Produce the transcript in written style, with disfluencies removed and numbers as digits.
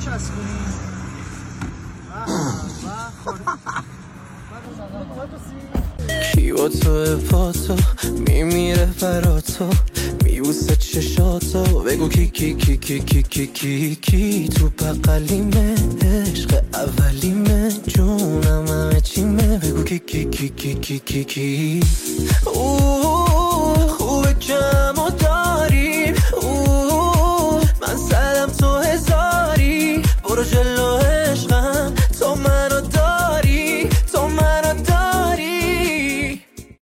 بچسبونی. کی با تو با تو میمیره برا تو میبوسه چشاتو بگو کی کی کی کی کی کی کی کی تو بقلیمه عشق اولیمه جونم همه چیمه بگو کی کی کی کی کی کی کی خوبه کم